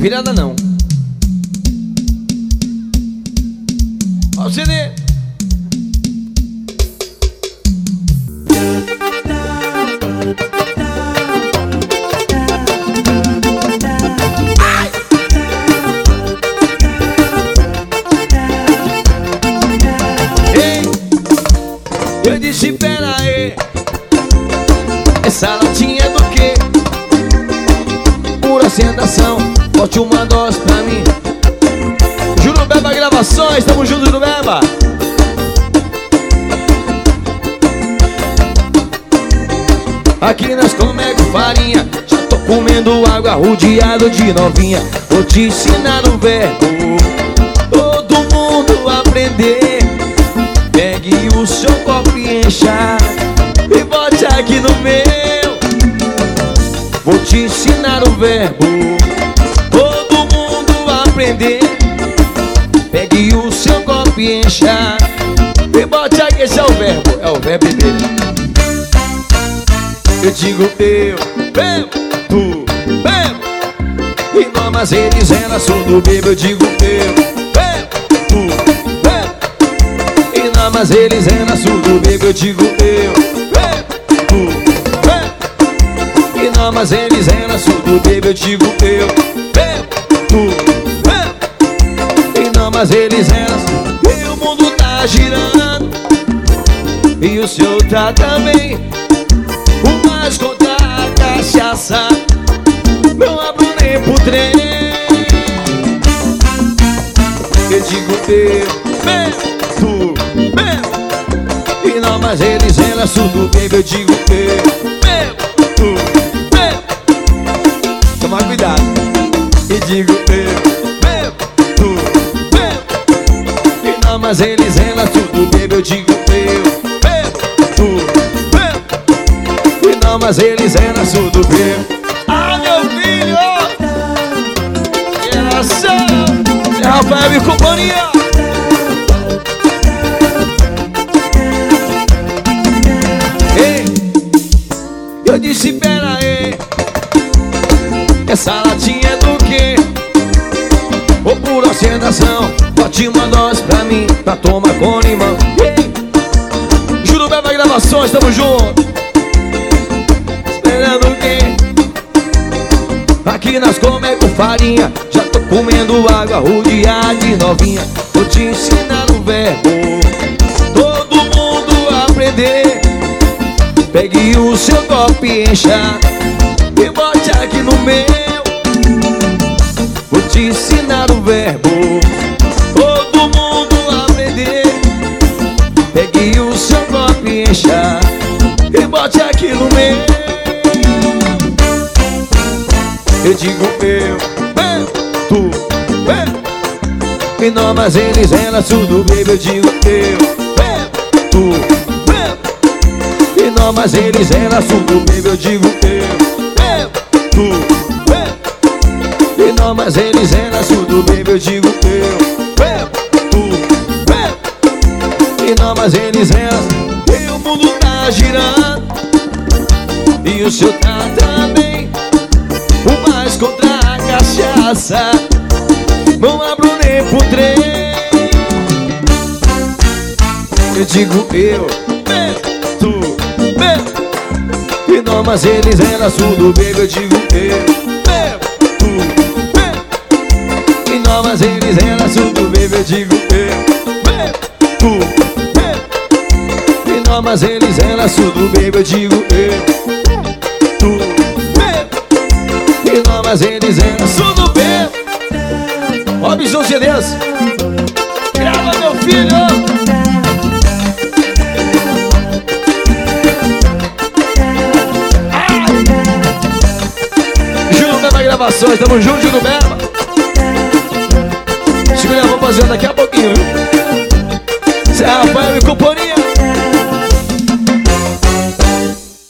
virada não. Ó o CD. Eu disse, pera aí, essa latinha é do quê? Pura sentação, bote uma dose pra mim. Jurubeba Gravações, tamo junto, Jurubeba. Aqui nós comemos farinha, já tô comendo água, rodeado de novinha. Vou te ensinar um verbo, todo mundo aprender. Pegue o seu copo e encha e bote aqui no meu. Vou te ensinar o verbo, todo mundo aprender. Pegue o seu copo e encha e bote aqui. Esse é o verbo dele. Eu digo eu, tu, e não, mas eles eram só do bebo. Eu digo eu, tu, mas eles eram surdo, bebo. Eu digo eu, tu, e não, mas eles eram surdo, bebo. Eu digo eu, tu, e não, mas eles eram. E o mundo tá girando e o seu tá também. O mais contra a cachaça, não abro nem pro trem. Eu digo eu, tu, e não, mas eles eram surdo, baby. Eu digo eu, tu, toma cuidado. E digo eu, tu, e não, mas eles eram surdo, baby. Eu digo eu, tu, e não, mas eles eram surdo, baby. Ah, meu filho, geração Rafael e companhia. Eu disse, pera aí, essa latinha é do quê? Ou pura ostentação, bote uma dose pra mim, pra tomar com limão. Jurubeba Gravações, tamo junto. Esperando o quê? Aqui nós comemos com farinha, já tô comendo água, rodeado de novinha. Vou te ensinar um verbo, todo mundo aprender. Pegue o seu copo e encha e bote aqui no meu. Vou te ensinar o verbo, todo mundo aprender. Pegue o seu copo e encha e bote aqui no meu. Eu digo eu, tu, e não, mas eles eram surdo, baby. Eu digo eu, tu, e não, mas eles eram surdo, baby. Eu digo eu, tu, e não, mas eles eram surdo, baby. Eu digo eu, tu, e não, mas eles eram. E o mundo tá girando e o seu tá também. O mais contra a cachaça, não abro nem pro trem. Eu digo eu, tu, e não, mas eles eram surdo, baby. Eu digo eu, tu, e não, mas eles eram surdo, baby. Eu digo eu, tu, e não, mas eles eram surdo, baby. Eu digo eu, tu, e não, mas eles eram surdo, baby. Robson CDs, grava, meu filho. Gravações, tamo junto, Jurubeba. Segura a mão fazendo daqui a pouquinho, viu?